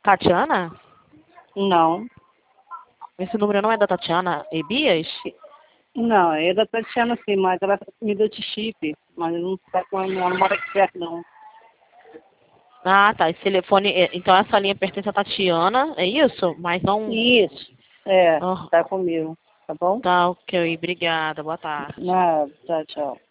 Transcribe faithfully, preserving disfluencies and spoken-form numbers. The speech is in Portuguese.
Tatiana? Não. Esse número não é da Tatiana Ebias? Não, é da Tatiana sim, mas ela me deu de chip, mas não tá com ela, não mora aqui perto não. Ah, tá. Esse telefone, é- então essa linha pertence à Tatiana, é isso? Mas não... Isso, é, Ah, tá comigo, tá bom? tá, ok. Obrigada. Boa tarde. Nada, tchau, tchau.